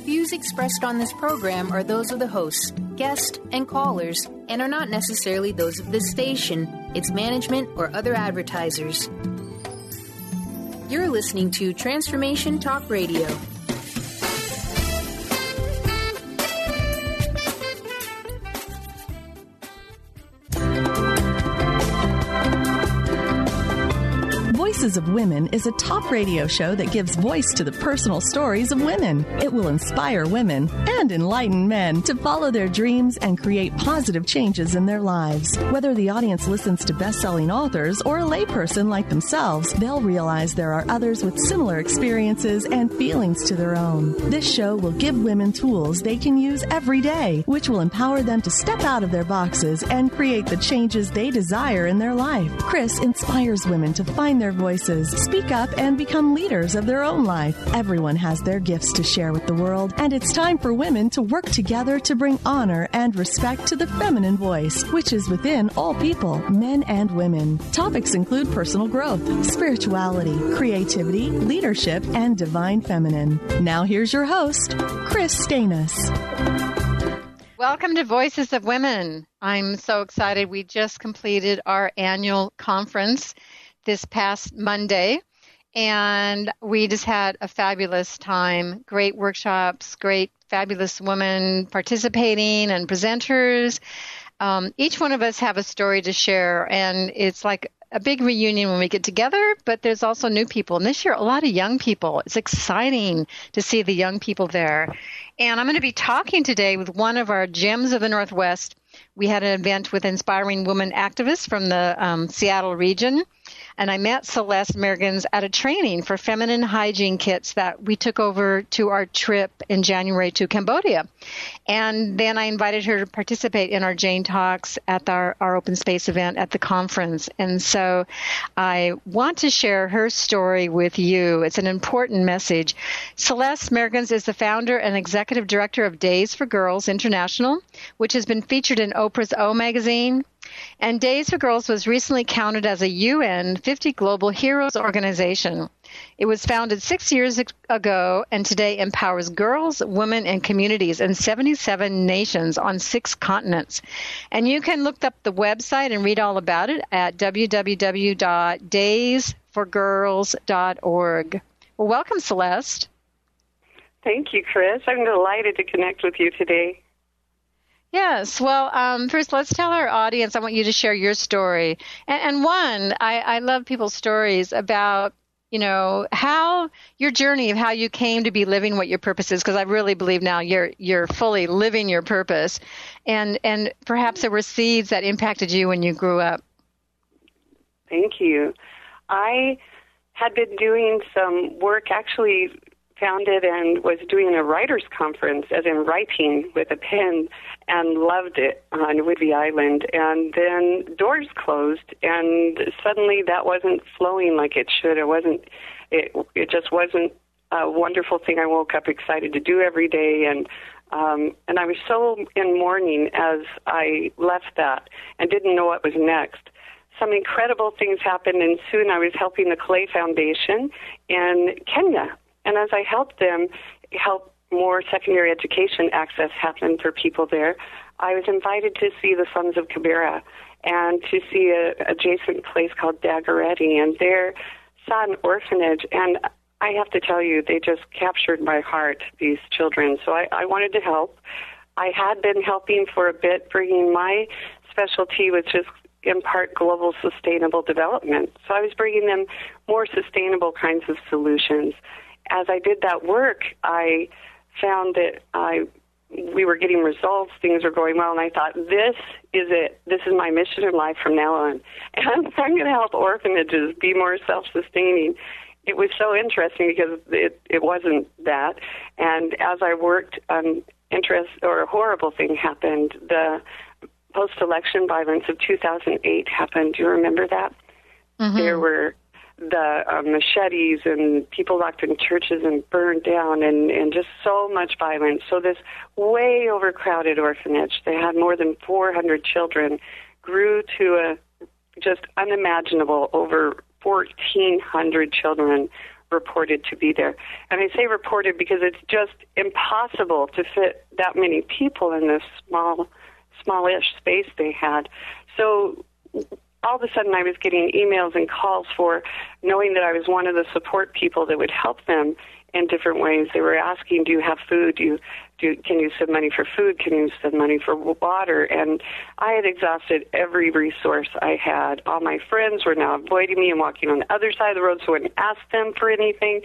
views expressed on this program are those of the hosts, guests, and callers, and are not necessarily those of this station, its management, or other advertisers. You're listening to Transformation Talk Radio. Voices of Women is a talk radio show that gives voice to the personal stories of women. It will inspire women and enlighten men to follow their dreams and create positive changes in their lives. Whether the audience listens to best-selling authors or a layperson like themselves, they'll realize there are others with similar experiences and feelings to their own. This show will give women tools they can use every day, which will empower them to step out of their boxes and create the changes they desire in their life. Chris inspires women to find their voices, speak up, and become leaders of their own life. Everyone has their gifts to share with the world, and it's time for women to work together to bring honor and respect to the feminine voice, which is within all people, men and women. Topics include personal growth, spirituality, creativity, leadership, and divine feminine. Now here's your host, Chris Stanis. Welcome to Voices of Women. I'm so excited. We just completed our annual conference this past Monday, and we just had a fabulous time. Great workshops, great, fabulous women participating and presenters. Each one of us have a story to share, and it's like a big reunion when we get together, but there's also new people. And this year, a lot of young people. It's exciting to see the young people there. And I'm going to be talking today with one of our gems of the Northwest. We had an event with inspiring women activists from the Seattle region. And I met Celeste Mergens at a training for feminine hygiene kits that we took over to our trip in January to Cambodia. And then I invited her to participate in our Jane Talks at our open space event at the conference. And so I want to share her story with you. It's an important message. Celeste Mergens is the founder and executive director of Days for Girls International, which has been featured in Oprah's O magazine. And Days for Girls was recently counted as a UN 50 Global Heroes organization. It was founded 6 years ago and today empowers girls, women, and communities in 77 nations on 6 continents. And you can look up the website and read all about it at www.daysforgirls.org. Well, welcome, Celeste. Thank you, Chris. I'm delighted to connect with you today. Yes. Well, first, let's tell our audience, I want you to share your story. And one, I love people's stories about, you know, how your journey of how you came to be living what your purpose is, because I really believe now you're fully living your purpose. And perhaps there were seeds that impacted you when you grew up. Thank you. I had been doing some work, actually founded and was doing a writer's conference, as in writing with a pen, and loved it on Whidbey Island. And then doors closed, and suddenly that wasn't flowing like it should. It just wasn't a wonderful thing I woke up excited to do every day. And I was so in mourning as I left that and didn't know what was next. Some incredible things happened, and soon I was helping the Clay Foundation in Kenya. And as I helped them help more secondary education access happen for people there, I was invited to see the Sons of Kibera and to see an adjacent place called Dagoretti. And there saw an orphanage. And I have to tell you, they just captured my heart, these children. So I wanted to help. I had been helping for a bit, bringing my specialty, which is in part global sustainable development. So I was bringing them more sustainable kinds of solutions. As I did that work, I found that we were getting results, things were going well, and I thought, this is it. This is my mission in life from now on. And I'm going to help orphanages be more self-sustaining. It was so interesting because it wasn't that. And as I worked, a horrible thing happened. The post-election violence of 2008 happened. Do you remember that? Mm-hmm. There were the machetes and people locked in churches and burned down and just so much violence. So this way overcrowded orphanage, they had more than 400 children, grew to a just unimaginable over 1,400 children reported to be there. And I say reported because it's just impossible to fit that many people in this smallish space they had. So all of a sudden I was getting emails and calls for knowing that I was one of the support people that would help them in different ways. They were asking, do you have food? Can you send money for food? Can you send money for water? And I had exhausted every resource I had. All my friends were now avoiding me and walking on the other side of the road so I wouldn't ask them for anything.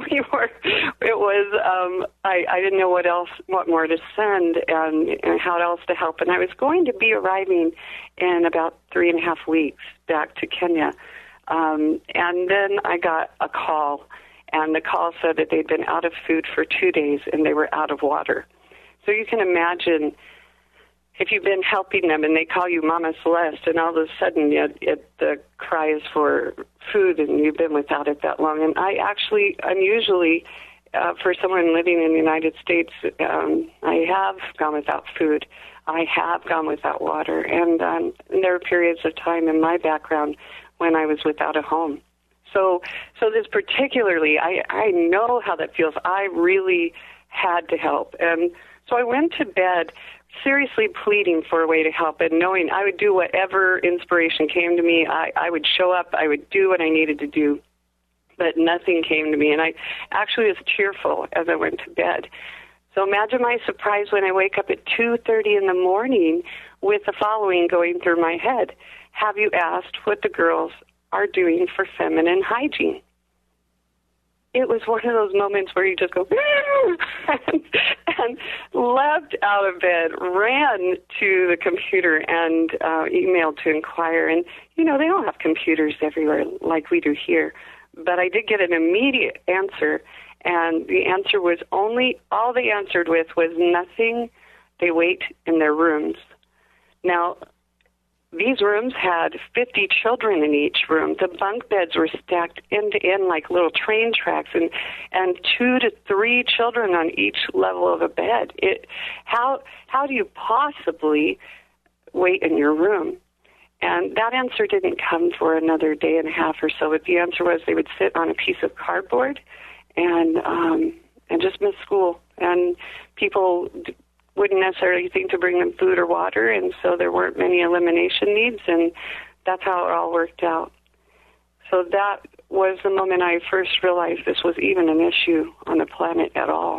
I didn't know what more to send and how else to help. And I was going to be arriving in about 3.5 weeks back to Kenya. And then I got a call. And the call said that they'd been out of food for 2 days and they were out of water. So you can imagine if you've been helping them and they call you Mama Celeste and all of a sudden the cry is for food and you've been without it that long. And unusually, for someone living in the United States, I have gone without food. I have gone without water. And there are periods of time in my background when I was without a home. So this particularly, I know how that feels. I really had to help. And so I went to bed seriously pleading for a way to help and knowing I would do whatever inspiration came to me. I would show up. I would do what I needed to do. But nothing came to me. And I actually was tearful as I went to bed. So imagine my surprise when I wake up at 2:30 in the morning with the following going through my head. Have you asked what the girls are doing for feminine hygiene? It was one of those moments where you just go and leapt out of bed, ran to the computer and emailed to inquire. And, they don't have computers everywhere like we do here. But I did get an immediate answer, and the answer was all they answered with was nothing. They wait in their rooms. Now, these rooms had 50 children in each room. The bunk beds were stacked end to end like little train tracks, and 2 to 3 children on each level of a bed. How do you possibly wait in your room? And that answer didn't come for another day and a half or so. But the answer was they would sit on a piece of cardboard and just miss school. And people wouldn't necessarily think to bring them food or water, and so there weren't many elimination needs, and that's how it all worked out. So that was the moment I first realized this was even an issue on the planet at all.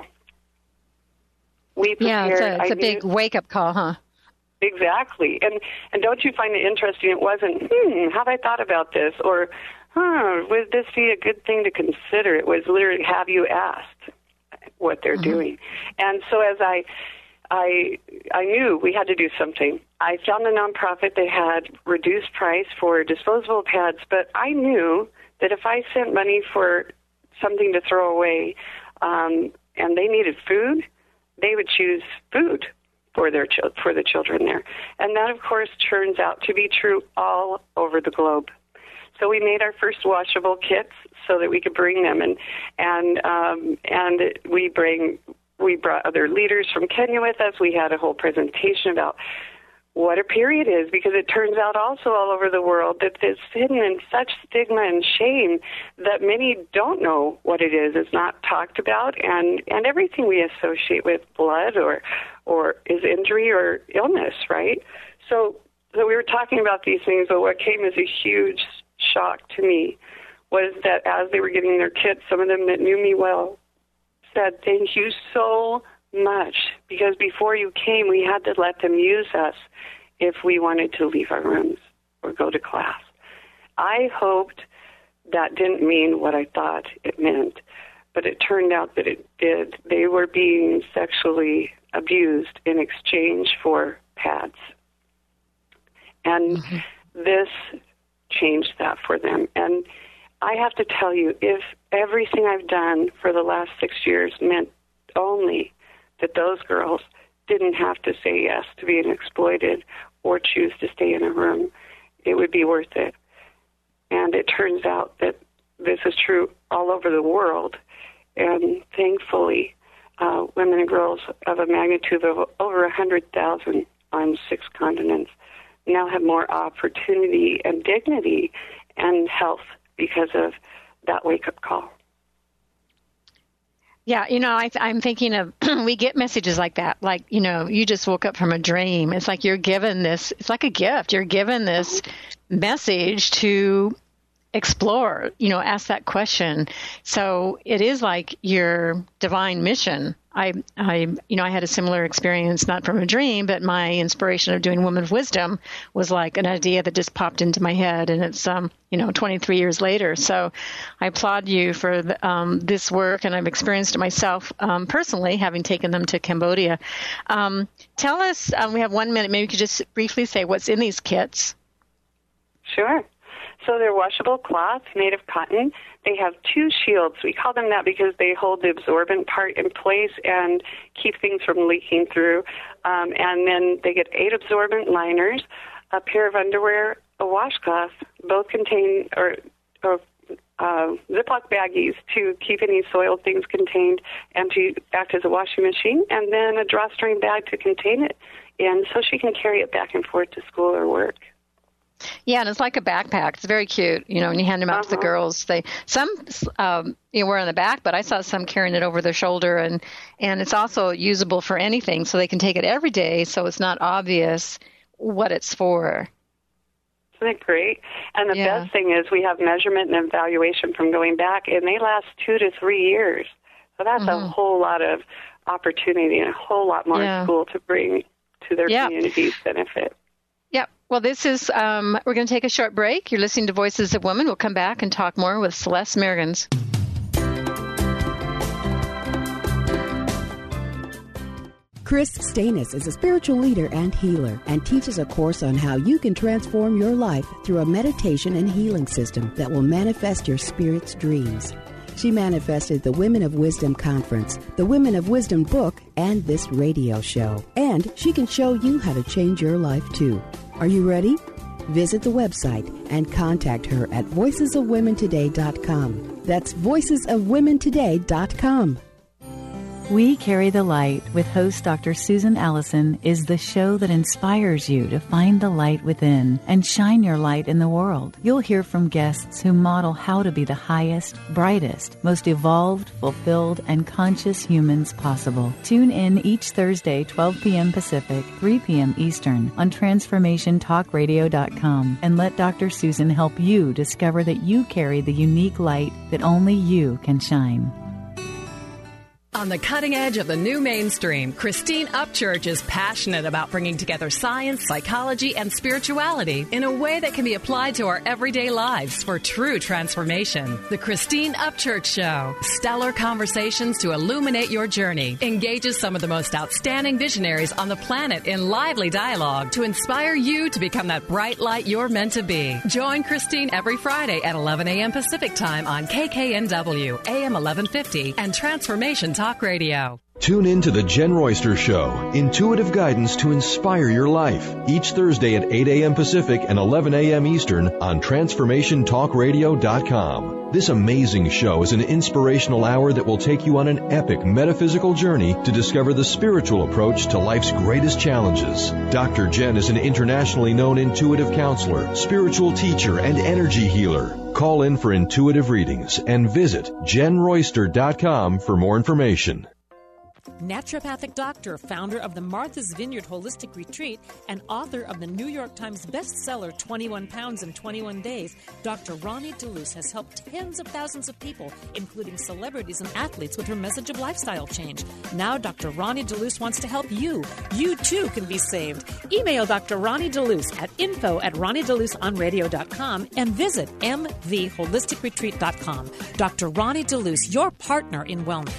It's a big wake-up call, huh? Exactly. And don't you find it interesting? It wasn't, have I thought about this? Or, would this be a good thing to consider? It was literally, have you asked what they're doing? And so as I knew we had to do something. I found a nonprofit that had reduced price for disposable pads, but I knew that if I sent money for something to throw away and they needed food, they would choose food for the children there. And that, of course, turns out to be true all over the globe. So we made our first washable kits so that we could bring them, and we brought other leaders from Kenya with us. We had a whole presentation about what a period is, because it turns out also all over the world that it's hidden in such stigma and shame that many don't know what it is. It's not talked about, and everything we associate with blood or is injury or illness, right? So we were talking about these things, but what came as a huge shock to me was that as they were getting their kits, some of them that knew me well said, thank you so much, because before you came, we had to let them use us if we wanted to leave our rooms or go to class. I hoped that didn't mean what I thought it meant, but it turned out that it did. They were being sexually abused in exchange for pads. And this changed that for them. And I have to tell you, if everything I've done for the last 6 years meant only that those girls didn't have to say yes to being exploited or choose to stay in a room, it would be worth it. And it turns out that this is true all over the world. And thankfully, women and girls of a magnitude of over 100,000 on 6 continents now have more opportunity and dignity and health because of that wake-up call. Yeah, I'm thinking of, we get messages like that, like, you just woke up from a dream. It's like you're given this, it's like a gift. You're given this message to explore, ask that question. So it is like your divine mission. I had a similar experience, not from a dream, but my inspiration of doing Woman of Wisdom was like an idea that just popped into my head, and it's 23 years later. So I applaud you for this work, and I've experienced it myself personally, having taken them to Cambodia. Tell us, we have 1 minute, maybe you could just briefly say what's in these kits. Sure. So they're washable cloths made of cotton. They have 2 shields. We call them that because they hold the absorbent part in place and keep things from leaking through. And then they get 8 absorbent liners, a pair of underwear, a washcloth. Both contain Ziploc baggies to keep any soiled things contained and to act as a washing machine, and then a drawstring bag to contain it in so she can carry it back and forth to school or work. Yeah, and it's like a backpack. It's very cute, when you hand them out to the girls. Some wear on the back, but I saw some carrying it over their shoulder, and it's also usable for anything, so they can take it every day, so it's not obvious what it's for. Isn't it great? And the best thing is we have measurement and evaluation from going back, and they last 2 to 3 years. So that's a whole lot of opportunity and a whole lot more school to bring to their community's benefit. Yep. Well, this is, we're going to take a short break. You're listening to Voices of Women. We'll come back and talk more with Celeste Mergens. Chris Stanis is a spiritual leader and healer and teaches a course on how you can transform your life through a meditation and healing system that will manifest your spirit's dreams. She manifested the Women of Wisdom Conference, the Women of Wisdom book, and this radio show. And she can show you how to change your life, too. Are you ready? Visit the website and contact her at voicesofwomentoday.com. That's voicesofwomentoday.com. We Carry the Light with host Dr. Susan Allison is the show that inspires you to find the light within and shine your light in the world. You'll hear from guests who model how to be the highest, brightest, most evolved, fulfilled, and conscious humans possible. Tune in each Thursday, 12 p.m. Pacific, 3 p.m. Eastern on TransformationTalkRadio.com and let Dr. Susan help you discover that you carry the unique light that only you can shine. On the cutting edge of the new mainstream, Christine Upchurch is passionate about bringing together science, psychology, and spirituality in a way that can be applied to our everyday lives for true transformation. The Christine Upchurch Show, stellar conversations to illuminate your journey, engages some of the most outstanding visionaries on the planet in lively dialogue to inspire you to become that bright light you're meant to be. Join Christine every Friday at 11 a.m. Pacific Time on KKNW, AM 1150, and Transformation Talk Radio. Tune in to The Jen Royster Show, intuitive guidance to inspire your life, each Thursday at 8 a.m. Pacific and 11 a.m. Eastern on TransformationTalkRadio.com. This amazing show is an inspirational hour that will take you on an epic metaphysical journey to discover the spiritual approach to life's greatest challenges. Dr. Jen is an internationally known intuitive counselor, spiritual teacher, and energy healer. Call in for intuitive readings and visit JenRoyster.com for more information. Naturopathic doctor, founder of the Martha's Vineyard Holistic Retreat, and author of the New York Times bestseller 21 Pounds in 21 Days, Dr. Ronnie DeLuce has helped tens of thousands of people, including celebrities and athletes, with her message of lifestyle change. Now Dr. Ronnie DeLuce wants to help you. You, too, can be saved. Email Dr. Ronnie DeLuce at info@RonnieDeLuceOnRadio.com and visit mtheholisticretreat.com. Dr. Ronnie DeLuce, your partner in wellness.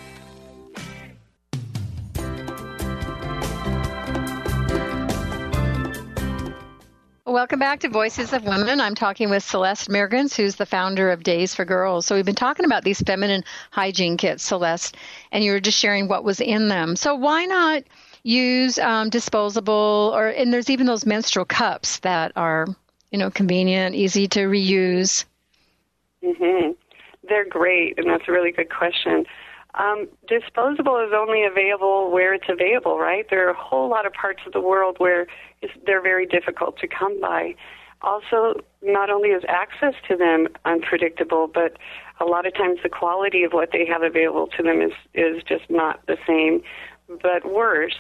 Welcome back to Voices of Women. I'm talking with Celeste Mergens, who's the founder of Days for Girls. So we've been talking about these feminine hygiene kits, Celeste, and you were just sharing what was in them. So why not use disposable, and there's even those menstrual cups that are, convenient, easy to reuse. Mm-hmm. They're great, and that's a really good question. Disposable is only available where it's available, right? There are a whole lot of parts of the world where they're very difficult to come by. Also, not only is access to them unpredictable, but a lot of times the quality of what they have available to them is just not the same. But worse,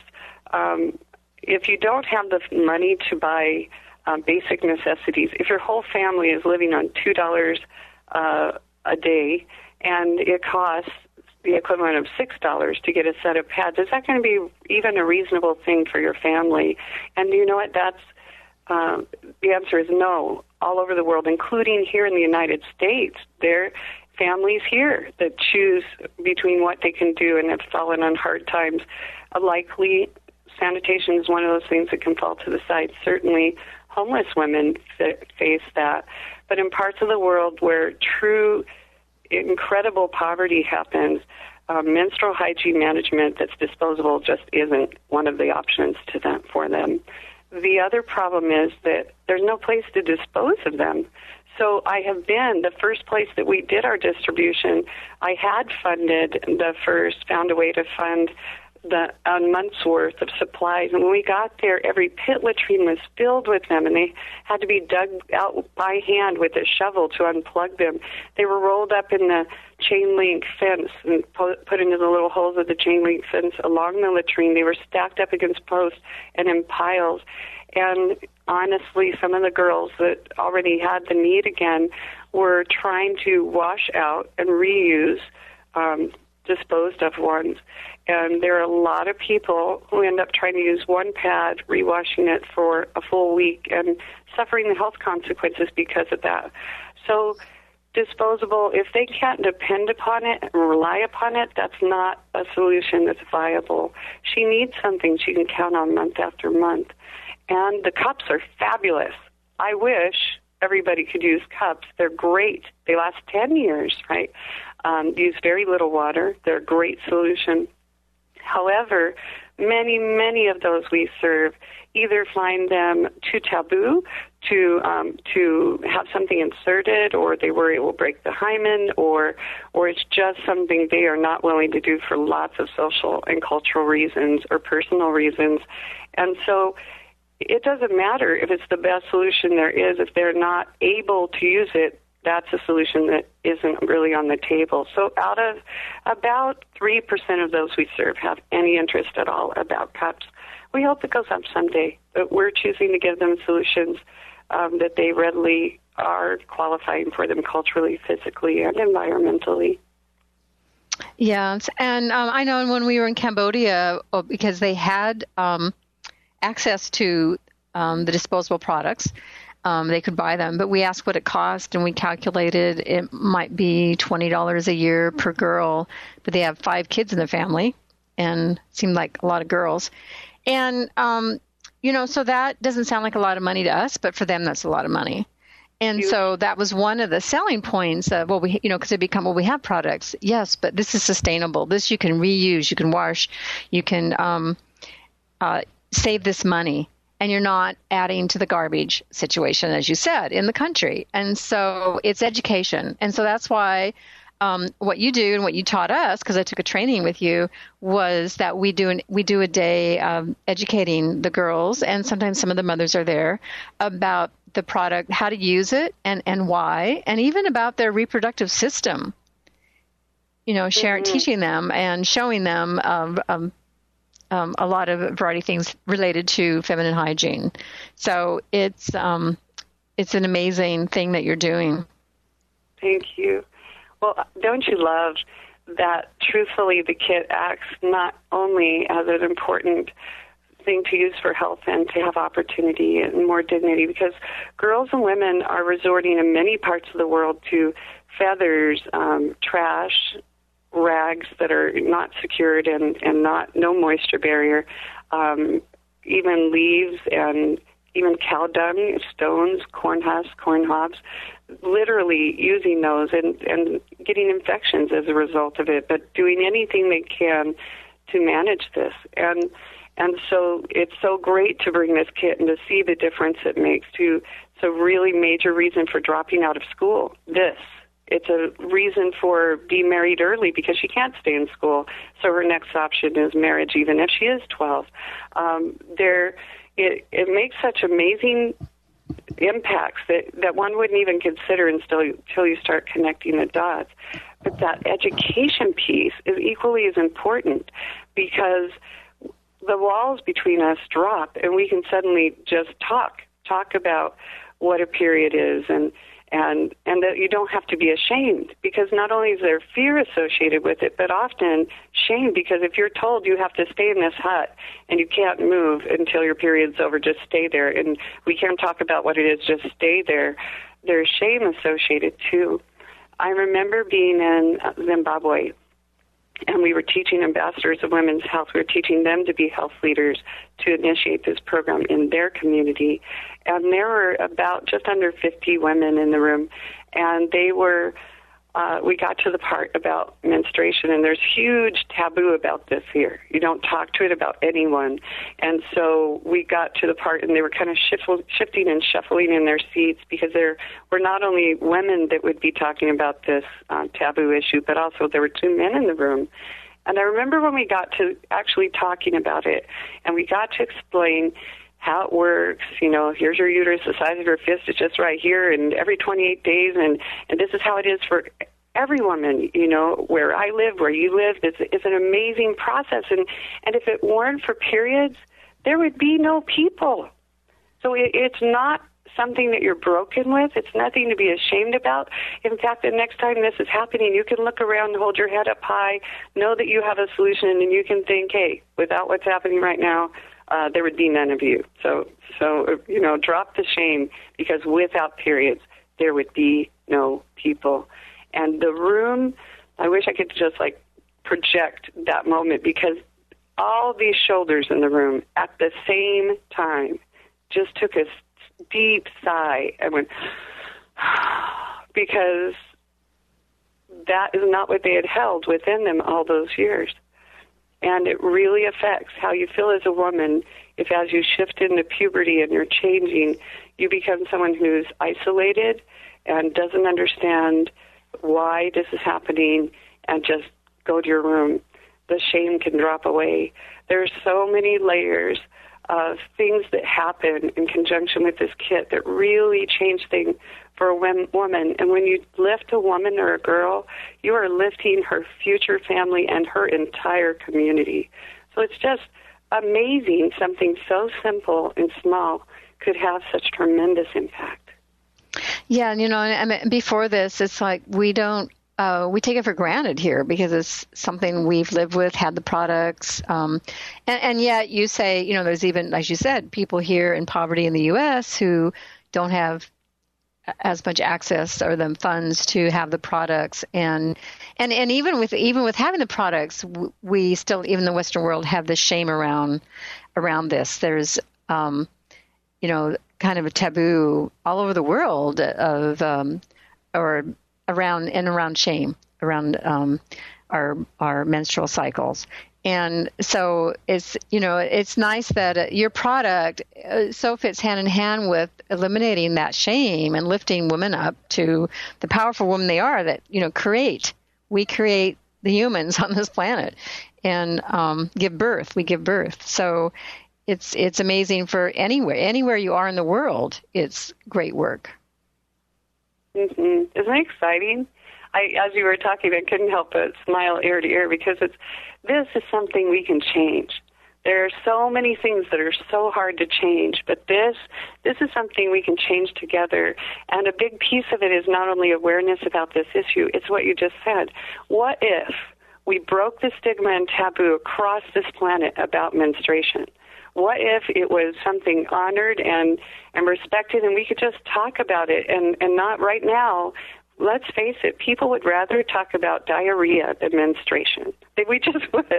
if you don't have the money to buy basic necessities, if your whole family is living on $2 a day and it costs the equivalent of $6 to get a set of pads, is that going to be even a reasonable thing for your family? And you know what? The answer is no. All over the world, including here in the United States, there are families here that choose between what they can do and have fallen on hard times. Likely, sanitation is one of those things that can fall to the side. Certainly, homeless women face that. But in parts of the world where true, incredible poverty happens, menstrual hygiene management that's disposable just isn't one of the options for them. The other problem is that there's no place to dispose of them. So I have been, the first place that we did our distribution, I had found a way to fund a month's worth of supplies. And when we got there, every pit latrine was filled with them, and they had to be dug out by hand with a shovel to unplug them. They were rolled up in the chain link fence and put into the little holes of the chain link fence along the latrine. They were stacked up against posts and in piles. And honestly, some of the girls that already had the need again were trying to wash out and reuse disposed of ones. And there are a lot of people who end up trying to use one pad, rewashing it for a full week, and suffering the health consequences because of that. So disposable, if they can't depend upon it and rely upon it, that's not a solution that's viable. She needs something she can count on month after month. And the cups are fabulous. I wish everybody could use cups. They're great. They last 10 years, right? Use very little water. They're a great solution. However, many of those we serve either find them too taboo to have something inserted, or they worry it will break the hymen, or it's just something they are not willing to do for lots of social and cultural reasons or personal reasons. And so it doesn't matter if it's the best solution there is. If they're not able to use it, that's a solution that isn't really on the table. So out of about 3% of those we serve have any interest at all about cups. We hope it goes up someday, but we're choosing to give them solutions that they readily are qualifying for them culturally, physically, and environmentally. Yes, and I know when we were in Cambodia, because they had access to the disposable products, they could buy them, but we asked what it cost, and we calculated it might be $20 a year per girl, but they have 5 kids in the family, and it seemed like a lot of girls. And, so that doesn't sound like a lot of money to us, but for them, that's a lot of money. And so that was one of the selling points of, because they become, we have products, yes, but this is sustainable. This you can reuse, you can wash, you can save this money. And you're not adding to the garbage situation, as you said, in the country. And so it's education. And so that's why what you do and what you taught us, because I took a training with you, was that we do a day educating the girls, and sometimes some of the mothers are there, about the product, how to use it and why, and even about their reproductive system. Teaching them and showing them a lot of variety of things related to feminine hygiene. So it's an amazing thing that you're doing. Thank you. Well, don't you love that truthfully the kit acts not only as an important thing to use for health and to have opportunity and more dignity, because girls and women are resorting in many parts of the world to feathers, trash, rags that are not secured and no moisture barrier, even leaves and even cow dung, stones, corn husks, corn hobs, literally using those and getting infections as a result of it, but doing anything they can to manage this. And so it's so great to bring this kit and to see the difference it makes to. It's a really major reason for dropping out of school, this. It's a reason for being married early because she can't stay in school. So her next option is marriage, even if she is 12. It makes such amazing impacts that one wouldn't even consider until you start connecting the dots. But that education piece is equally as important, because the walls between us drop, and we can suddenly just talk about what a period is, and that you don't have to be ashamed, because not only is there fear associated with it, but often shame, because if you're told you have to stay in this hut and you can't move until your period's over, just stay there, and we can't talk about what it is, just stay there, there's shame associated too. I remember being in Zimbabwe, and we were teaching ambassadors of women's health. We were teaching them to be health leaders to initiate this program in their community. And there were about just under 50 women in the room. And they were, we got to the part about menstruation, and there's huge taboo about this here. You don't talk to it about anyone. And so we got to the part, and they were kind of shifting and shuffling in their seats, because there were not only women that would be talking about this taboo issue, but also there were two men in the room. And I remember when we got to actually talking about it, and we got to explain how it works. You know, here's your uterus, the size of your fist is just right here, and every 28 days, and this is how it is for every woman, you know, where I live, where you live. It's an amazing process, and if it weren't for periods, there would be no people. So it's not something that you're broken with. It's nothing to be ashamed about. In fact, the next time this is happening, you can look around and hold your head up high, know that you have a solution, and you can think, hey, without what's happening right now, there would be none of you. So you know, drop the shame, because without periods, there would be no people. And the room, I wish I could just like project that moment, because all these shoulders in the room at the same time just took a deep sigh and went, because that is not what they had held within them all those years. And it really affects how you feel as a woman if, as you shift into puberty and you're changing, you become someone who's isolated and doesn't understand why this is happening and just go to your room. The shame can drop away. There's so many layers of things that happen in conjunction with this kit that really change things for a woman. And when you lift a woman or a girl, you are lifting her future family and her entire community. So it's just amazing something so simple and small could have such tremendous impact. Yeah, you know, and before this, it's like we take it for granted here, because it's something we've lived with, had the products. And yet you say, you know, there's even, as you said, people here in poverty in the U.S. who don't have as much access or the funds to have the products. And even with having the products, we still, even the Western world, have this shame around this. There's, you know, kind of a taboo all over the world of, or around shame, around our menstrual cycles. And so it's, you know, it's nice that your product so fits hand in hand with eliminating that shame and lifting women up to the powerful women they are, that, you know, we create the humans on this planet, and give birth. We give birth. So it's amazing for anywhere you are in the world. It's great work. Mm-hmm. Isn't it exciting? As you were talking, I couldn't help but smile ear to ear, because this is something we can change. There are so many things that are so hard to change, but this is something we can change together. And a big piece of it is not only awareness about this issue, it's what you just said. What if we broke the stigma and taboo across this planet about menstruation? What if it was something honored and respected, and we could just talk about it and not right now? Let's face it, people would rather talk about diarrhea than menstruation. We just would.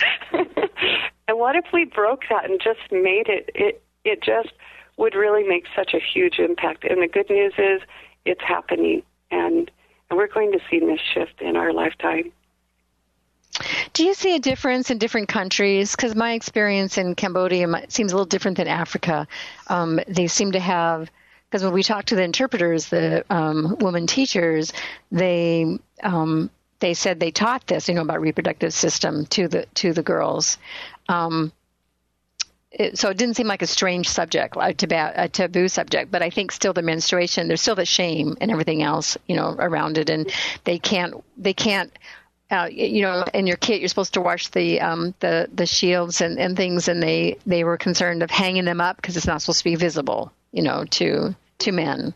And what if we broke that and just made it just would really make such a huge impact. And the good news is it's happening, and we're going to see this shift in our lifetime. Do you see a difference in different countries? Because my experience in Cambodia seems a little different than Africa. They seem to have, because when we talk to the interpreters, the women teachers, they said they taught this, about reproductive system to the girls. so it didn't seem like a strange subject, like a taboo subject, but I think still the menstruation, there's still the shame and everything else, around it. And they can't, in your kit, you're supposed to wash the shields and things, and they were concerned of hanging them up because it's not supposed to be visible, to men.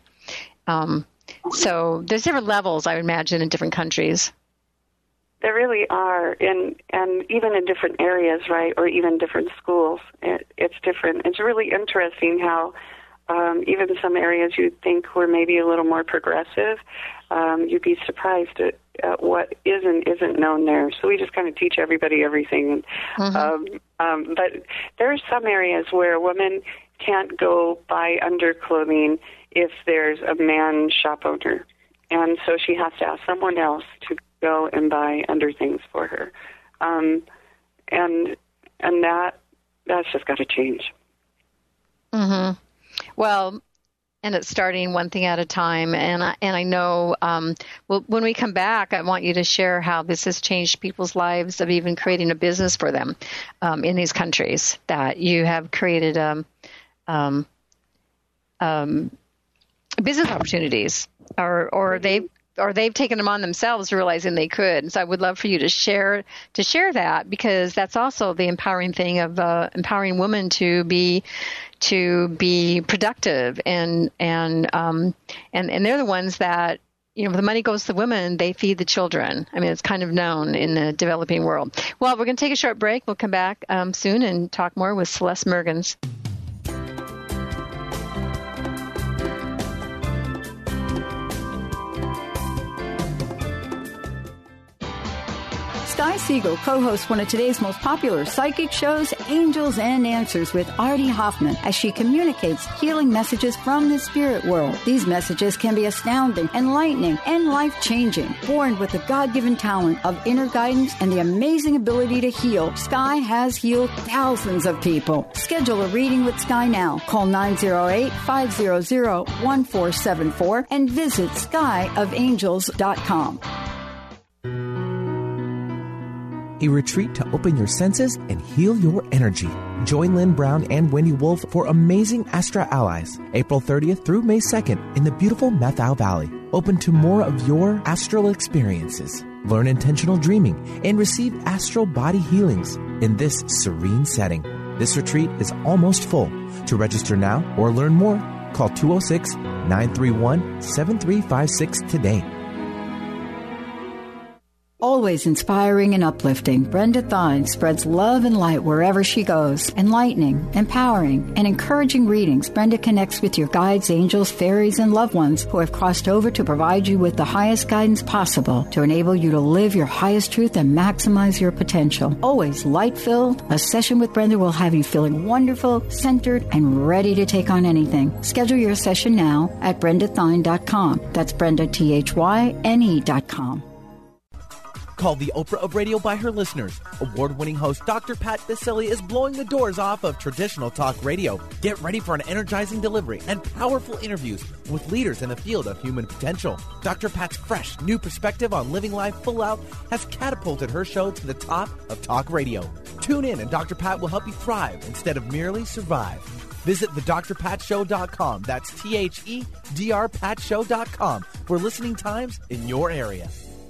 So there's different levels, I would imagine, in different countries. There really are, and even in different areas, right, or even different schools, it's different. It's really interesting how even some areas you'd think were maybe a little more progressive, you'd be surprised at what isn't known there. So we just kind of teach everybody everything. Mm-hmm. But there are some areas where a woman can't go buy underclothing if there's a man shop owner, and so she has to ask someone else to go and buy underthings for her, and that's just got to change. Mm-hmm. Well, and it's starting one thing at a time. And I know. Well, when we come back, I want you to share how this has changed people's lives of even creating a business for them in these countries. That you have created business opportunities, or they've taken them on themselves, realizing they could. So I would love for you to share that, because that's also the empowering thing of empowering women to be productive, and they're the ones that, the money goes to women, they feed the children. I mean, it's kind of known in the developing world. Well, we're going to take a short break. We'll come back soon and talk more with Celeste Mergens. Sky Siegel co-hosts one of today's most popular psychic shows, Angels and Answers, with Artie Hoffman, as she communicates healing messages from the spirit world. These messages can be astounding, enlightening, and life-changing. Born with the God-given talent of inner guidance and the amazing ability to heal, Sky has healed thousands of people. Schedule a reading with Sky now. Call 908-500-1474 and visit skyofangels.com. A retreat to open your senses and heal your energy. Join Lynn Brown and Wendy Wolf for Amazing Astra Allies, April 30th through May 2nd in the beautiful Methil Valley. Open to more of your astral experiences. Learn intentional dreaming and receive astral body healings in this serene setting. This retreat is almost full. To register now or learn more, call 206-931-7356 today. Always inspiring and uplifting, Brenda Thine spreads love and light wherever she goes. Enlightening, empowering, and encouraging readings, Brenda connects with your guides, angels, fairies, and loved ones who have crossed over to provide you with the highest guidance possible to enable you to live your highest truth and maximize your potential. Always light-filled, a session with Brenda will have you feeling wonderful, centered, and ready to take on anything. Schedule your session now at BrendaThine.com. That's BrendaThyne.com. Called the Oprah of Radio by her listeners, award-winning host Dr. Pat Baccili is blowing the doors off of traditional talk radio. Get ready for an energizing delivery and powerful interviews with leaders in the field of human potential. Dr. Pat's fresh, new perspective on living life full out has catapulted her show to the top of talk radio. Tune in and Dr. Pat will help you thrive instead of merely survive. Visit thedrpatshow.com. That's THEDRPatShow.com for listening times in your area.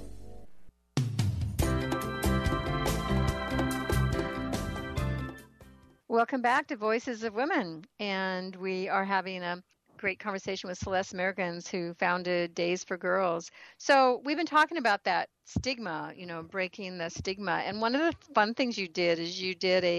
Welcome back to Voices of Women, and we are having a great conversation with Celeste Mergens, who founded Days for Girls. So we've been talking about that stigma, breaking the stigma. And one of the fun things you did is you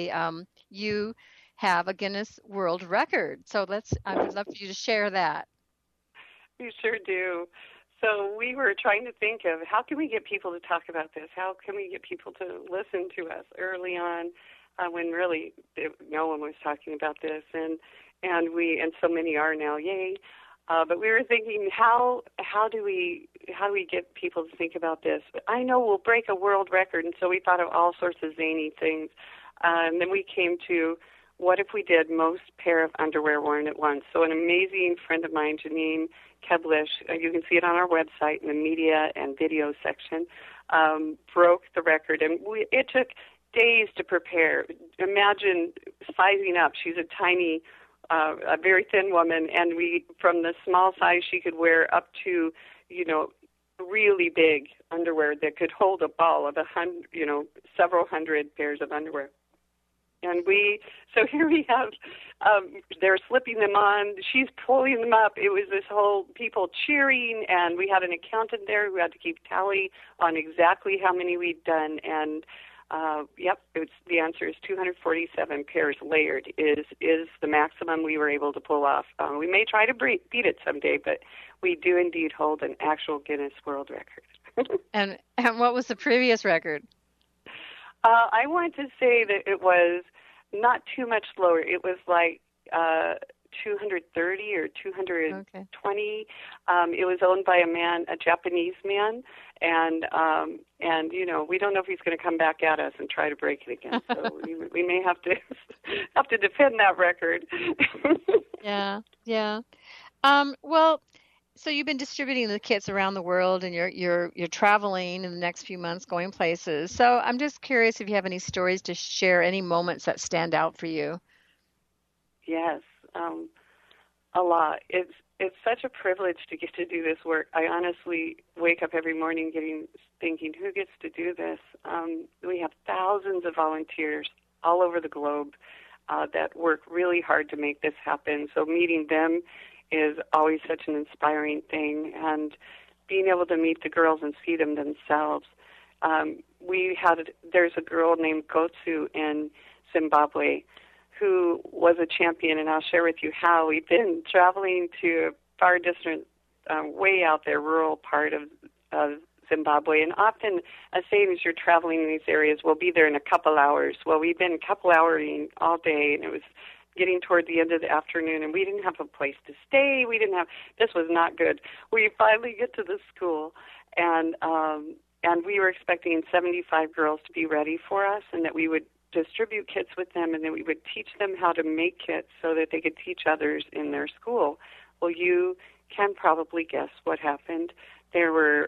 have a Guinness World Record. So I would love for you to share that. We sure do. So we were trying to think of how can we get people to talk about this? How can we get people to listen to us early on? When really no one was talking about this, and so many are now, yay! But we were thinking, how do we get people to think about this? I know we'll break a world record, and so we thought of all sorts of zany things. And then we came to, what if we did most pair of underwear worn at once? So an amazing friend of mine, Janine Keblish, you can see it on our website in the media and video section, broke the record, and it took days to prepare. Imagine sizing up. She's a tiny, a very thin woman, and from the small size she could wear up to, really big underwear that could hold a ball of several hundred pairs of underwear. And so here we have, they're slipping them on, she's pulling them up. It was this whole people cheering, and we had an accountant there who had to keep tally on exactly how many we'd done. And the answer is 247 pairs layered is the maximum we were able to pull off. We may try to beat it someday, but we do indeed hold an actual Guinness World Record. And what was the previous record? I want to say that it was not too much lower. It was like 230 or 220. Okay. It was owned by a Japanese man, and we don't know if he's going to come back at us and try to break it again. So we may have to defend that record. Yeah. So you've been distributing the kits around the world, and you're traveling in the next few months, going places. So I'm just curious if you have any stories to share, any moments that stand out for you. Yes, a lot. It's such a privilege to get to do this work. I honestly wake up every morning thinking, who gets to do this? We have thousands of volunteers all over the globe that work really hard to make this happen. So meeting them is always such an inspiring thing, and being able to meet the girls and see them themselves. There's a girl named Gotsu in Zimbabwe who was a champion, and I'll share with you how. We've been traveling to a far distant, way out there, rural part of Zimbabwe, and often a saying as you're traveling in these areas, we'll be there in a couple hours. Well, we've been couple houring all day, and it was getting toward the end of the afternoon, and we didn't have a place to stay. This was not good. We finally get to the school, and we were expecting 75 girls to be ready for us, and that we would distribute kits with them, and then we would teach them how to make kits so that they could teach others in their school. Well, you can probably guess what happened. There were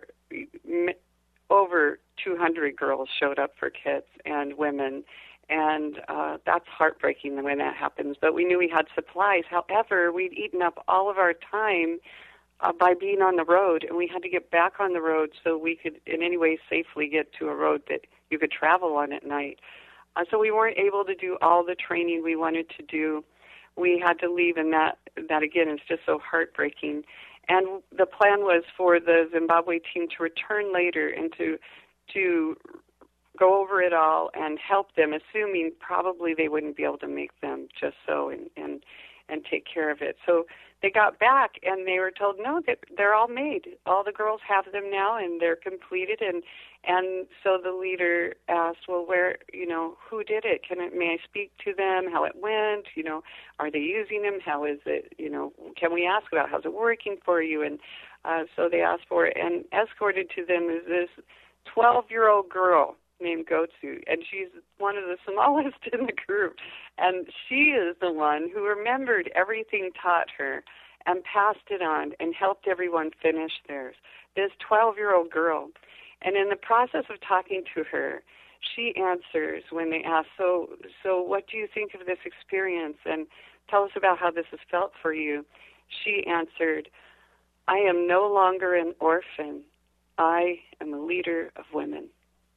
over 200 girls showed up for kits, and women, and that's heartbreaking when that happens. But we knew we had supplies. However, we'd eaten up all of our time by being on the road, and we had to get back on the road so we could in any way safely get to a road that you could travel on at night. So we weren't able to do all the training we wanted to do. We had to leave, and that again is just so heartbreaking. And the plan was for the Zimbabwe team to return later and to go over it all and help them, assuming probably they wouldn't be able to make them just so and take care of it. So they got back, and they were told, no, that they're all made. All the girls have them now, and they're completed. And so the leader asked, well, who did it? May I speak to them? How it went? Are they using them? How is it? Can we ask about how's it working for you? And so they asked for it, and escorted to them is this 12-year-old girl named Gotsu, and she's one of the smallest in the group, and she is the one who remembered everything taught her and passed it on and helped everyone finish theirs. This 12-year-old girl. And in the process of talking to her, she answers when they ask, so what do you think of this experience, and tell us about how this has felt for you? She answered, I am no longer an orphan. I am a leader of women.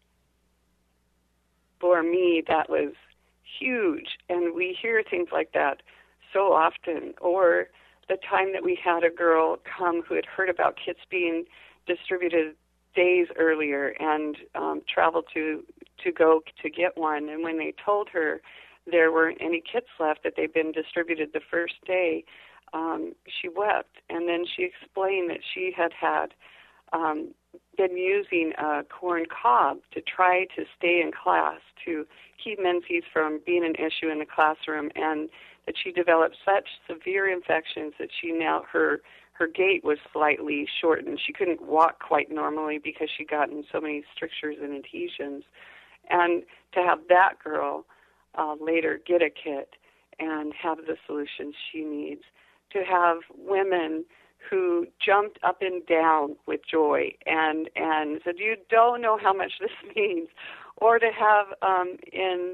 For me, that was huge, and we hear things like that so often. Or the time that we had a girl come who had heard about kits being distributed days earlier and traveled to go to get one, and when they told her there weren't any kits left, that they'd been distributed the first day, she wept. And then she explained that she had been using a corn cob to try to stay in class, to keep menses from being an issue in the classroom, and that she developed such severe infections that her gait was slightly shortened. She couldn't walk quite normally because she'd gotten so many strictures and adhesions. And to have that girl later get a kit and have the solutions she needs, to have women who jumped up and down with joy and said, you don't know how much this means. Or to have in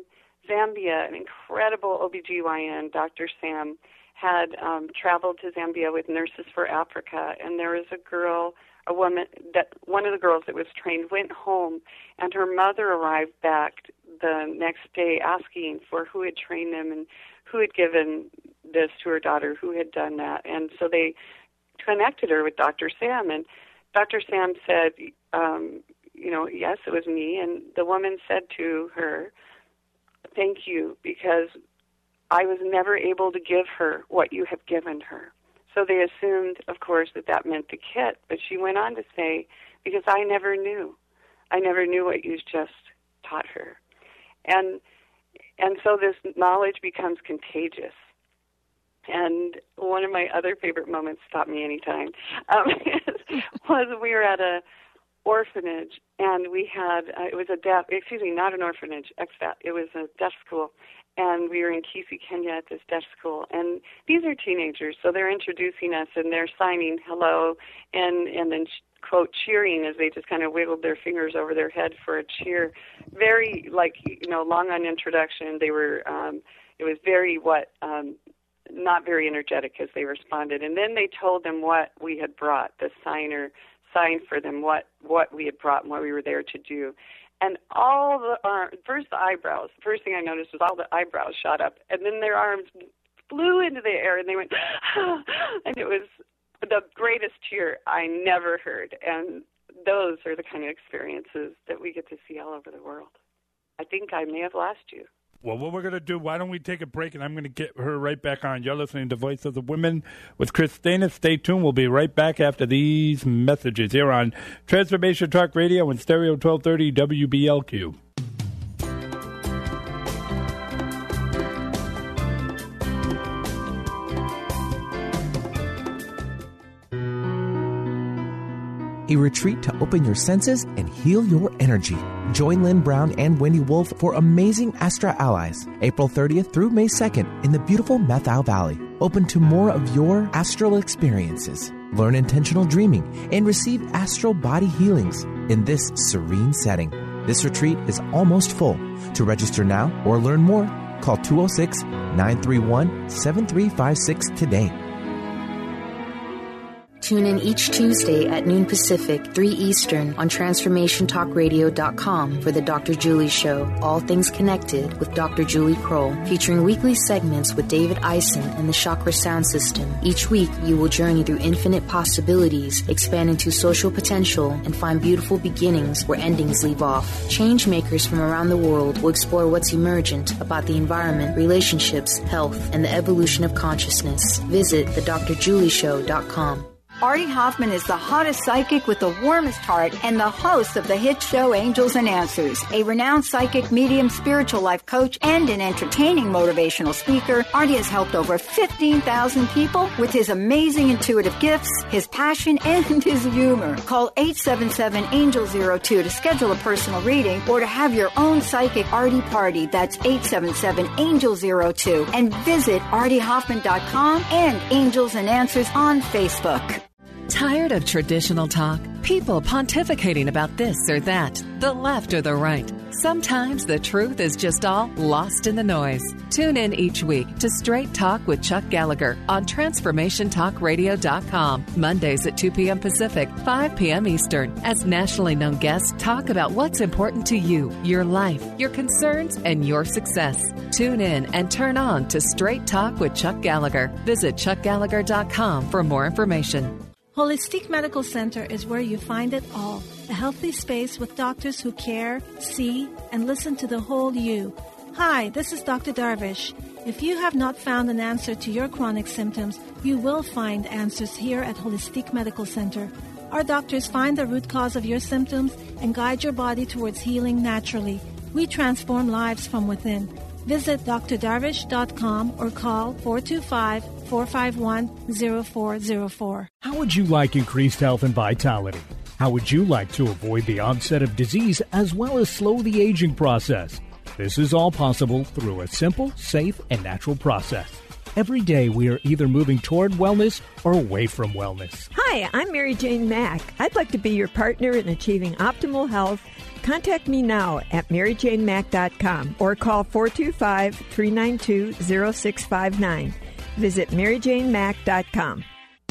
Zambia, an incredible OBGYN, Dr. Sam, had traveled to Zambia with Nurses for Africa, and there was one of the girls that was trained went home, and her mother arrived back the next day asking for who had trained them and who had given this to her daughter, who had done that. And so they connected her with Dr. Sam, and Dr. Sam said, yes, it was me. And the woman said to her, thank you, because I was never able to give her what you have given her. So they assumed, of course, that meant the kit. But she went on to say, because I never knew. I never knew what you just taught her. And so this knowledge becomes contagious. And one of my other favorite moments, stop me anytime, was we were at a orphanage, and we had, it was not an orphanage, it was a deaf school, and we were in Kisii, Kenya at this deaf school, and these are teenagers, so they're introducing us, and they're signing hello, and then, quote, cheering as they just kind of wiggled their fingers over their head for a cheer. Very, long on introduction. They were, it was very not very energetic as they responded. And then they told them what we had brought. The signer signed for them what we had brought and what we were there to do. And all the first the eyebrows. The first thing I noticed was all the eyebrows shot up, and then their arms flew into the air, and they went, and it was the greatest cheer I never heard. And those are the kind of experiences that we get to see all over the world. I think I may have lost you. Well, what we're going to do, why don't we take a break, and I'm going to get her right back on. You're listening to Voice of the Women with Chris Stainis. Stay tuned. We'll be right back after these messages here on Transformation Talk Radio and Stereo 1230 WBLQ. A retreat to open your senses and heal your energy. Join Lynn Brown and Wendy Wolf for Amazing Astra Allies, April 30th through May 2nd in the beautiful Methau Valley. Open to more of your astral experiences. Learn intentional dreaming and receive astral body healings in this serene setting. This retreat is almost full. To register now or learn more, call 206-931-7356 today. Tune in each Tuesday at noon Pacific, 3 Eastern on TransformationTalkRadio.com for the Dr. Julie Show, All Things Connected with Dr. Julie Kroll, featuring weekly segments with David Eisen and the Chakra Sound System. Each week, you will journey through infinite possibilities, expand into social potential, and find beautiful beginnings where endings leave off. Change makers from around the world will explore what's emergent about the environment, relationships, health, and the evolution of consciousness. Visit thedrjulieshow.com. Artie Hoffman is the hottest psychic with the warmest heart and the host of the hit show Angels and Answers. A renowned psychic, medium, spiritual life coach, and an entertaining motivational speaker, Artie has helped over 15,000 people with his amazing intuitive gifts, his passion, and his humor. Call 877-ANGEL-02 to schedule a personal reading or to have your own psychic Artie party. That's 877-ANGEL-02. And visit ArtieHoffman.com and Angels and Answers on Facebook. Tired of traditional talk? People pontificating about this or that, the left or the right. Sometimes the truth is just all lost in the noise. Tune in each week to Straight Talk with Chuck Gallagher on TransformationTalkRadio.com, Mondays at 2 p.m. Pacific, 5 p.m. Eastern, as nationally known guests talk about what's important to you, your life, your concerns, and your success. Tune in and turn on to Straight Talk with Chuck Gallagher. Visit ChuckGallagher.com for more information. Holistic Medical Center is where you find it all. A healthy space with doctors who care, see, and listen to the whole you. Hi, this is Dr. Darvish. If you have not found an answer to your chronic symptoms, you will find answers here at Holistic Medical Center. Our doctors find the root cause of your symptoms and guide your body towards healing naturally. We transform lives from within. Visit drdarvish.com or call 425-451-0404. How would you like increased health and vitality? How would you like to avoid the onset of disease as well as slow the aging process? This is all possible through a simple, safe, and natural process. Every day we are either moving toward wellness or away from wellness. Hi, I'm Mary Jane Mack. I'd like to be your partner in achieving optimal health Contact me now at maryjanemack.com or call 425-392-0659. Visit maryjanemack.com.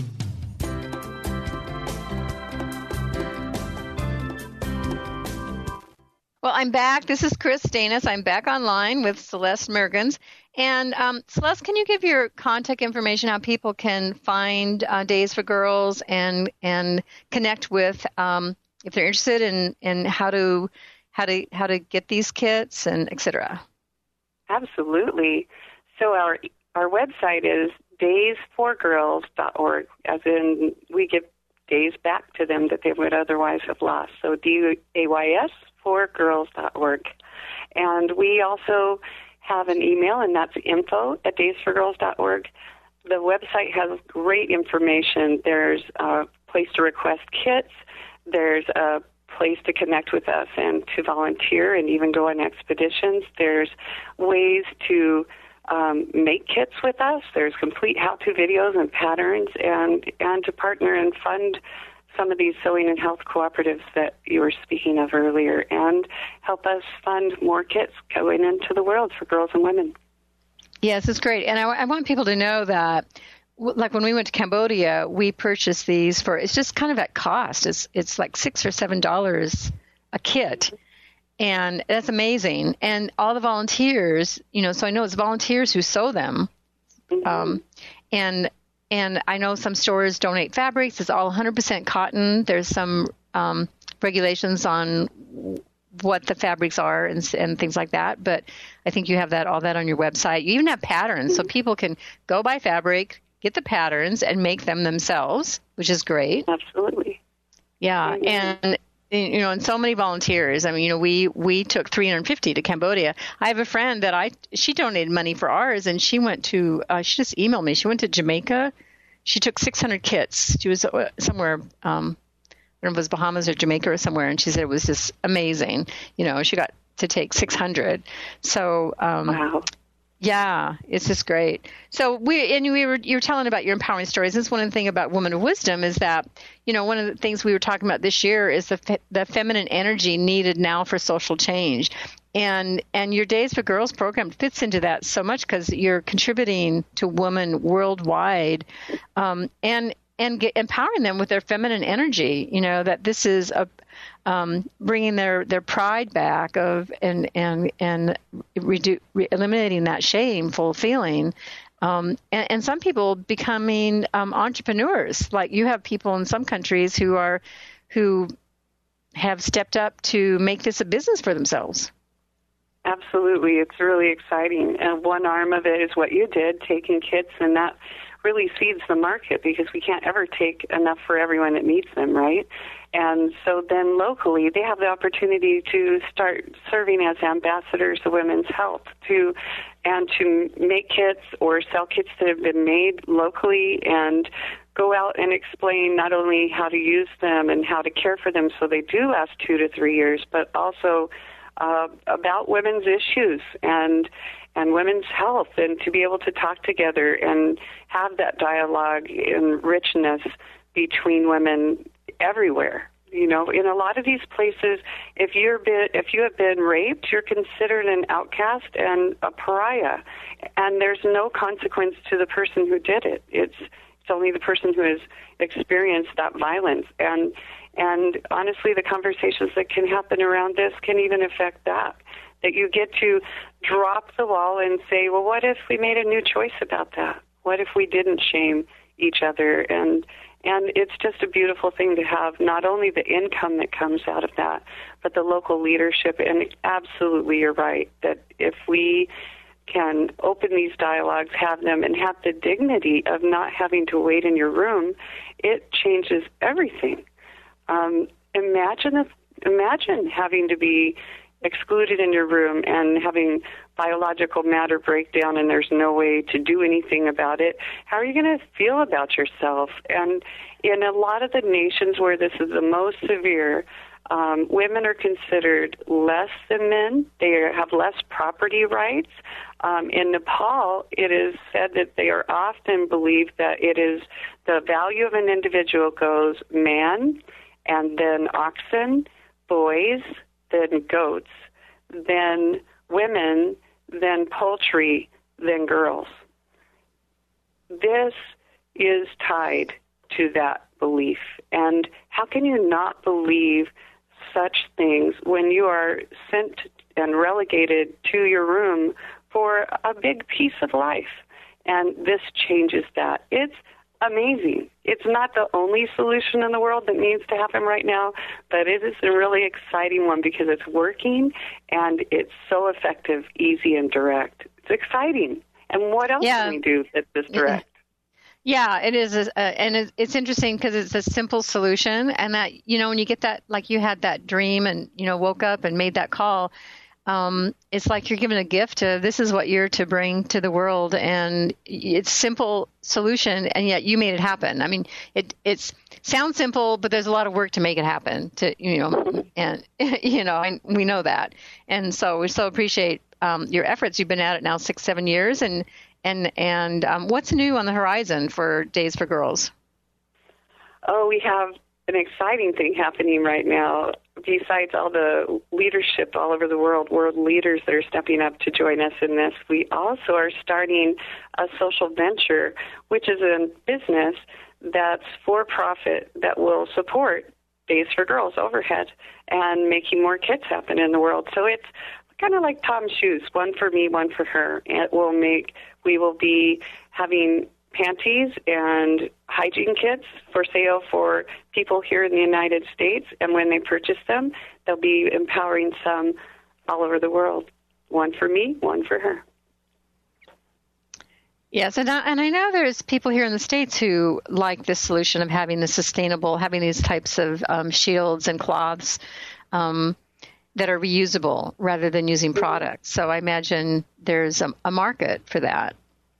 Well, I'm back. This is Chris Stanis. I'm back online with Celeste Mergens. And Celeste, can you give your contact information, how people can find Days for Girls and connect with if they're interested in how to get these kits and et cetera? Absolutely. So our website is daysforgirls.org, as in we give days back to them that they would otherwise have lost. So DAYS for girls.org. And we also have an email, and that's info@daysforgirls.org. The website has great information. There's a place to request kits. There's a place to connect with us and to volunteer and even go on expeditions. There's ways to make kits with us. There's complete how-to videos and patterns, and to partner and fund some of these sewing and health cooperatives that you were speaking of earlier, and help us fund more kits going into the world for girls and women. Yes, it's great. And I want people to know that, like when we went to Cambodia, we purchased these for, it's just kind of at cost. It's like $6 or $7 a kit. And that's amazing. And all the volunteers, so I know it's volunteers who sew them. Mm-hmm. And I know some stores donate fabrics. It's all 100% cotton. There's some regulations on what the fabrics are and things like that. But I think you have all that on your website. You even have patterns, so people can go buy fabric, get the patterns, and make them themselves, which is great. Absolutely. Yeah, and and so many volunteers. I mean, we took 350 to Cambodia. I have a friend that she donated money for ours, and she went to she just emailed me. She went to Jamaica. She took 600 kits. She was somewhere, I don't know if it was Bahamas or Jamaica or somewhere, and she said it was just amazing. She got to take 600. So wow. Yeah, it's just great. So you were telling about your empowering stories. This is one of the things about Women of Wisdom is that, one of the things we were talking about this year is the feminine energy needed now for social change. And your Days for Girls program fits into that so much because you're contributing to women worldwide, and empowering them with their feminine energy. That this is bringing their pride back and eliminating that shameful feeling. And some people becoming entrepreneurs. Like you have people in some countries who have stepped up to make this a business for themselves. Absolutely. It's really exciting. And one arm of it is what you did, taking kits, and that really feeds the market because we can't ever take enough for everyone that needs them, right? And so then locally they have the opportunity to start serving as ambassadors of women's health to make kits or sell kits that have been made locally and go out and explain not only how to use them and how to care for them so they do last 2 to 3 years, but also about women's issues and women's health, and to be able to talk together and have that dialogue and richness between women everywhere. In a lot of these places, if you have been raped, you're considered an outcast and a pariah, and there's no consequence to the person who did it. It's only the person who has experienced that violence. And honestly, the conversations that can happen around this can even affect that you get to drop the wall and say, well, what if we made a new choice about that? What if we didn't shame each other? And it's just a beautiful thing to have not only the income that comes out of that, but the local leadership. And absolutely, you're right, that if we can open these dialogues, have them, and have the dignity of not having to wait in your room, it changes everything. Imagine having to be excluded in your room and having biological matter break down and there's no way to do anything about it. How are you going to feel about yourself? And in a lot of the nations where this is the most severe, women are considered less than men. They have less property rights. In Nepal, it is said that they are often believed that it is the value of an individual goes man, and then oxen, boys, then goats, then women, then poultry, then girls. This is tied to that belief. And how can you not believe such things when you are sent and relegated to your room for a big piece of life? And this changes that. It's amazing. It's not the only solution in the world that needs to happen right now, but it is a really exciting one because it's working and it's so effective, easy, and direct. It's exciting. And what else can we do that's this direct? Yeah, it is. And it's interesting because it's a simple solution. And that, when you get that, like you had that dream and, woke up and made that call, it's like you're given a gift to, this is what you're to bring to the world. And it's simple solution. And yet you made it happen. I mean, it sounds simple, but there's a lot of work to make it happen and we know that. And so we so appreciate your efforts. You've been at it now 6-7 years. And what's new on the horizon for Days for Girls? Oh, we have an exciting thing happening right now. Besides all the leadership all over the world leaders that are stepping up to join us in this, we also are starting a social venture, which is a business that's for-profit that will support Days for Girls overhead and making more kits happen in the world. So it's kind of like Tom's shoes, one for me, one for her. We will be having panties and hygiene kits for sale for people here in the United States, and when they purchase them, they'll be empowering some all over the world. One for me, one for her. Yes, and I know there's people here in the States who like this solution of having these types of shields and cloths that are reusable rather than using products. So I imagine there's a market for that.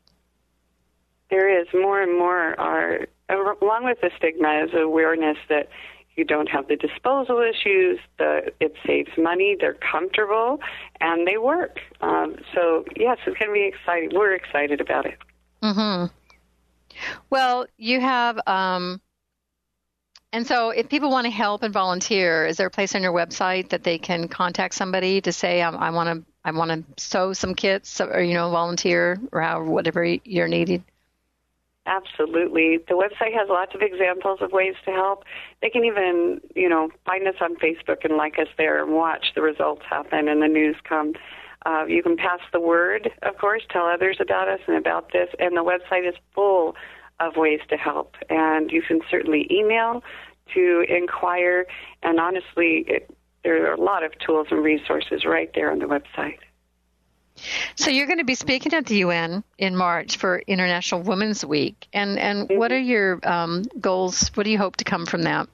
There is. More and more are, along with the stigma, is awareness that you don't have the disposal issues, it saves money, they're comfortable, and they work. So, yes, it's going to be exciting. We're excited about it. Mm-hmm. Well, you have, and so if people want to help and volunteer, is there a place on your website that they can contact somebody to say, I want to sew some kits or, volunteer or whatever you're needing? Absolutely. The website has lots of examples of ways to help. They can even, find us on Facebook and like us there and watch the results happen and the news come. You can pass the word, of course, tell others about us and about this. And the website is full of ways to help. And you can certainly email to inquire. And honestly, there are a lot of tools and resources right there on the website. So you're going to be speaking at the UN in March for International Women's Week. And what are your goals? What do you hope to come from that?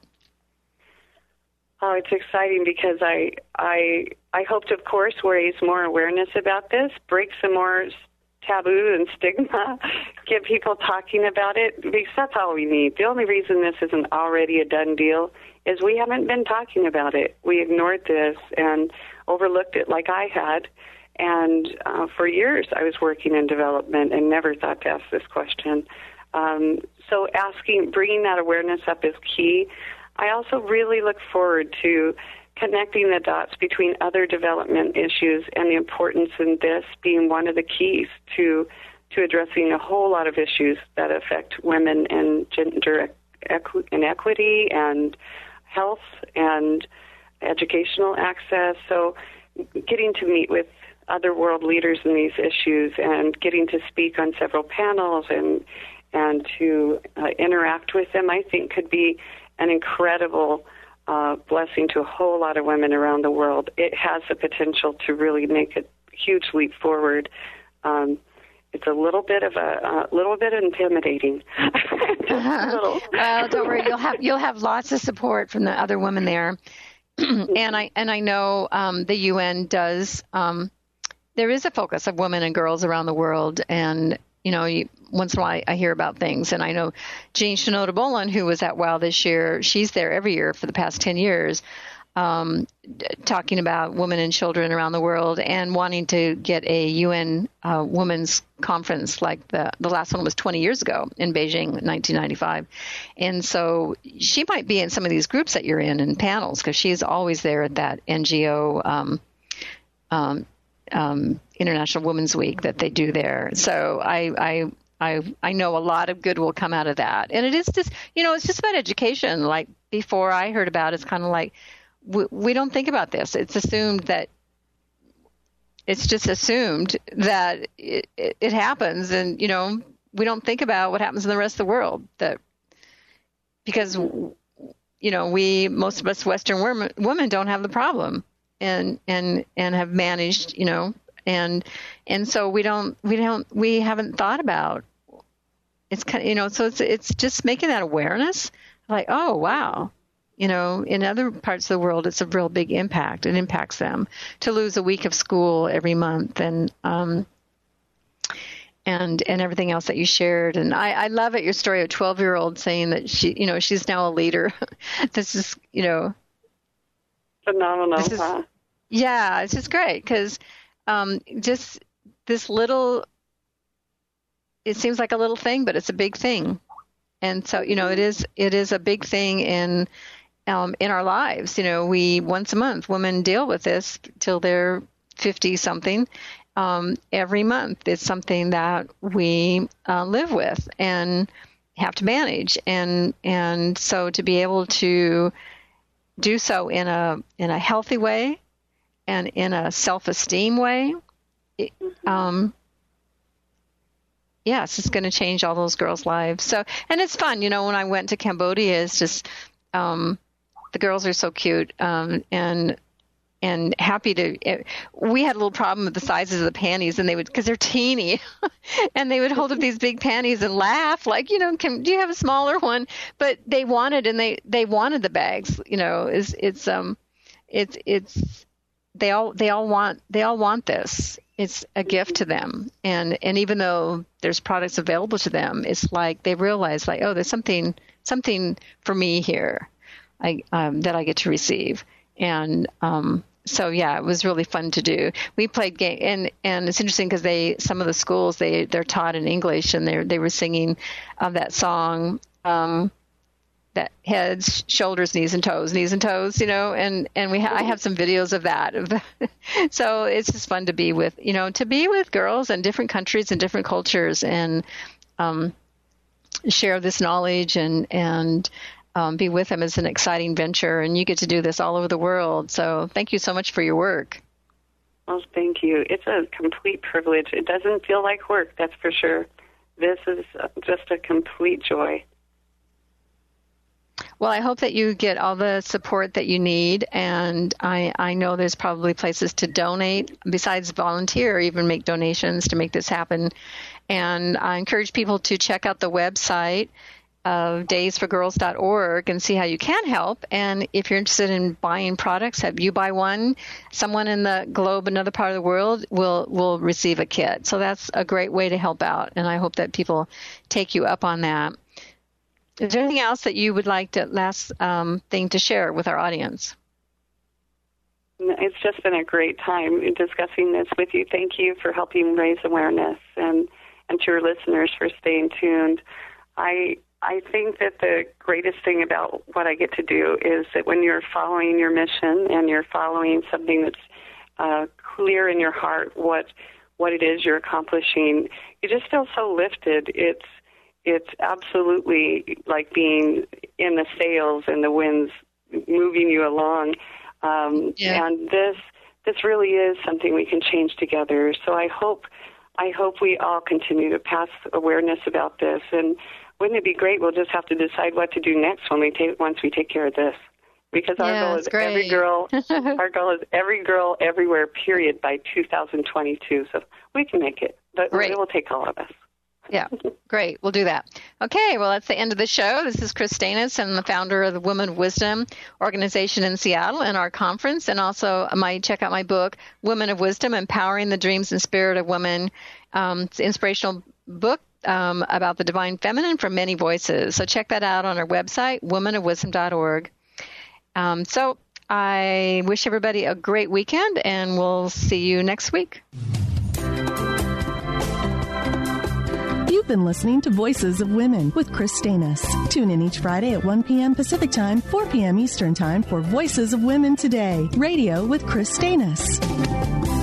Oh, it's exciting because I hope to, of course, raise more awareness about this, break some more taboo and stigma, get people talking about it, because that's all we need. The only reason this isn't already a done deal is we haven't been talking about it. We ignored this and overlooked it like I had. And for years, I was working in development and never thought to ask this question. So bringing that awareness up is key. I also really look forward to connecting the dots between other development issues and the importance in this being one of the keys to addressing a whole lot of issues that affect women and gender inequity and health and educational access. So getting to meet with other world leaders in these issues and getting to speak on several panels and to interact with them, I think could be an incredible blessing to a whole lot of women around the world. It has the potential to really make a huge leap forward. It's a little bit intimidating. Well, don't worry, you'll have lots of support from the other women there. And I know the UN does. There is a focus of women and girls around the world, and once in a while I hear about things. And I know Jean Shinoda Boland, who was at WOW this year, she's there every year for the past 10 years. talking about women and children around the world and wanting to get a UN women's conference like the last one was 20 years ago in Beijing in 1995. And so she might be in some of these groups that you're in panels, because she's always there at that NGO International Women's Week that they do there. So I know a lot of good will come out of that. And it is just, it's just about education. Like before I heard about it, it's kind of like, we don't think about this. It's assumed that it happens. And, we don't think about what happens in the rest of the world, because, most of us Western women don't have the problem and have managed, and so we haven't thought about, it's kind of, so it's just making that awareness like, oh, wow. In other parts of the world, it's a real big impact. It impacts them to lose a week of school every month, and everything else that you shared. And I love it, your story of a 12-year-old saying that she's now a leader. This is, phenomenal. Yeah, it's just great because just this little. It seems like a little thing, but it's a big thing, and so it is a big thing in our lives. We once a month, women deal with this till they're 50 something. Every month, it's something that we live with and have to manage, and so to be able to do so in a healthy way and in a self-esteem way, yes, it's going to change all those girls' lives. So, and it's fun, when I went to Cambodia, it's just the girls are so cute and happy to. We had a little problem with the sizes of the panties, and because they're teeny, and they would hold up these big panties and laugh like, do you have a smaller one? But they wanted, and they wanted the bags. They all want this. It's a gift to them, and even though there's products available to them, it's like they realize like, oh, there's something for me here, that I get to receive, and so yeah, it was really fun to do. We played game, and it's interesting because some of the schools they're taught in English, and they were singing that song. That heads, shoulders, knees and toes, and I have some videos of that. So it's just fun to be with, girls in different countries and different cultures, and share this knowledge and be with them is an exciting venture. And you get to do this all over the world. So thank you so much for your work. Well, thank you. It's a complete privilege. It doesn't feel like work, that's for sure. This is just a complete joy. Well, I hope that you get all the support that you need, and I know there's probably places to donate besides volunteer, or even make donations to make this happen. And I encourage people to check out the website of daysforgirls.org and see how you can help. And if you're interested in buying products, have you buy one, someone in the globe, another part of the world, will receive a kit. So that's a great way to help out, and I hope that people take you up on that. Is there anything else that you would like to, last thing to share with our audience? It's just been a great time discussing this with you. Thank you for helping raise awareness, and to your listeners for staying tuned. I think that the greatest thing about what I get to do is that when you're following your mission and you're following something that's clear in your heart, what it is you're accomplishing, you just feel so lifted. It's absolutely like being in the sails and the wind's moving you along. And this really is something we can change together. So I hope we all continue to pass awareness about this. And wouldn't it be great? We'll just have to decide what to do next once we take care of this. Because our goal is great. Every girl. Our goal is every girl everywhere, period, by 2022. So we can make it, but it will take all of us. Yeah, great. We'll do that. Okay, well, that's the end of the show. This is Chris Stanis, and the founder of the Women of Wisdom organization in Seattle and our conference. And also check out my book, Women of Wisdom, Empowering the Dreams and Spirit of Women. It's an inspirational book about the divine feminine from many voices. So check that out on our website, womenofwisdom.org. So I wish everybody a great weekend, and we'll see you next week. You've been listening to Voices of Women with Chris Stanis. Tune in each Friday at 1 p.m. Pacific Time, 4 p.m. Eastern Time for Voices of Women Today, radio with Chris Stanis.